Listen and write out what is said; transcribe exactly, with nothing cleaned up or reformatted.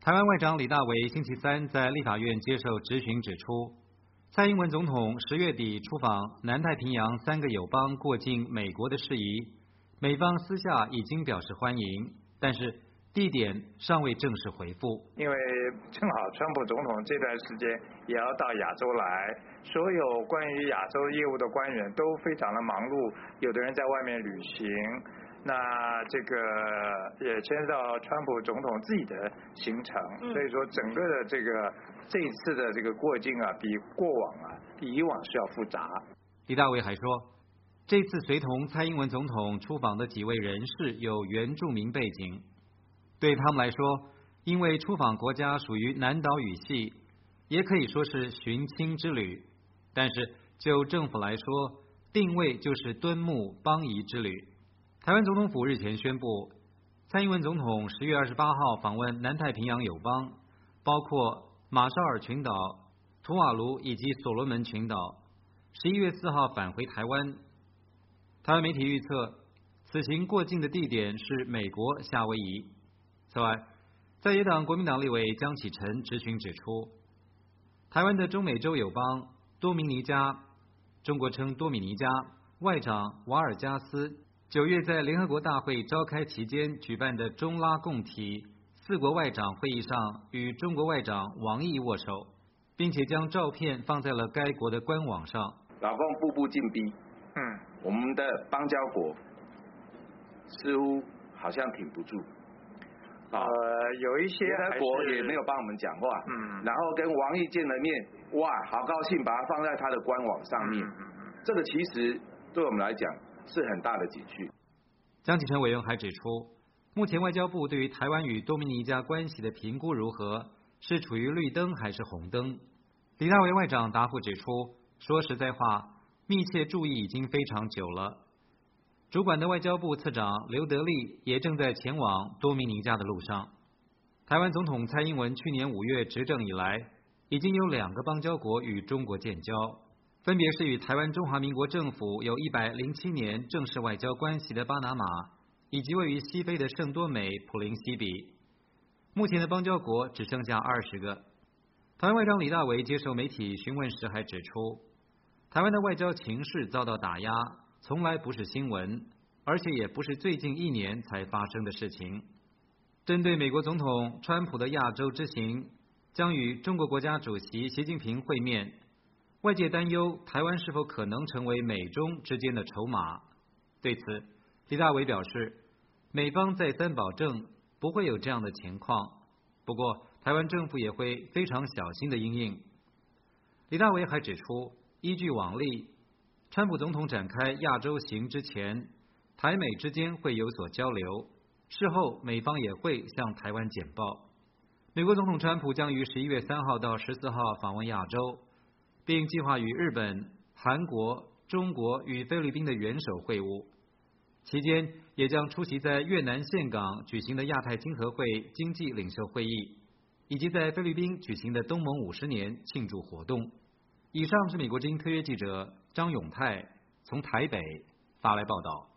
台湾外长李大为星期三在立法院接受质询指出，蔡英文总统十月底出访南太平洋三个友邦过境美国的事宜，美方私下已经表示欢迎，但是地点尚未正式回复。 因为正好川普总统这段时间也要到亚洲来，所有关于亚洲业务的官员都非常的忙碌，有的人在外面旅行。那这个也牵涉到川普总统自己的行程，所以说整个的这个这一次的这个过境啊，比过往啊，比以往是要复杂。 李大为还说，这次随同蔡英文总统出访的几位人士有原住民背景，对他们来说，因为出访国家属于南岛语系，也可以说是寻亲之旅，但是就政府来说，定位就是敦睦邦谊之旅。台湾总统府日前宣布，蔡英文总统十月二十八号访问南太平洋友邦，包括马绍尔群岛、图瓦卢以及所罗门群岛，十一月四号返回台湾。台湾媒体预测，此行过境的地点是美国夏威夷。此外，在野党国民党立委江启臣质询指出，台湾的中美洲友邦多明尼加，中国称多米尼加外长瓦尔加斯九月在联合国大会召开期间举办的中拉共体四国外长会议上与中国外长王毅握手，并且将照片放在了该国的官网上。 老共步步进逼， 嗯， 我们的邦交国似乎好像挺不住。 呃，有一些联合国也没有帮我们讲话，嗯，然后跟王毅见了面，哇，好高兴，把它放在他的官网上面，嗯嗯、这个其实对我们来讲是很大的警讯。 江启臣委员还指出，目前外交部对于台湾与多米尼加关系的评估如何，是处于绿灯还是红灯？李大为外长答复指出，说实在话，密切注意已经非常久了。主管的外交部次长刘德利也正在前往多米尼加的路上。台湾总统蔡英文去年五月执政以来，已经有两个邦交国与中国建交，分别是与台湾中华民国政府有一百零七年正式外交关系的巴拿马，以及位于西非的圣多美普林西比。目前的邦交国只剩下二十个。台湾外长李大为接受媒体询问时还指出，台湾的外交情势遭到打压，从来不是新闻，而且也不是最近一年才发生的事情。针对美国总统川普的亚洲之行将与中国国家主席习近平会面，外界担忧台湾是否可能成为美中之间的筹码。对此，李大为表示，美方再三保证不会有这样的情况，不过台湾政府也会非常小心的因应。李大为还指出，依据往例，川普总统展开亚洲行之前，台美之间会有所交流，事后美方也会向台湾简报。美国总统川普将于十一月三号到十四号访问亚洲，并计划与日本、韩国、中国与菲律宾的元首会晤，期间也将出席在越南岘港举行的亚太经合会经济领袖会议，以及在菲律宾举行的东盟五十年庆祝活动。以上是美国之音特约记者张永泰从台北发来报道。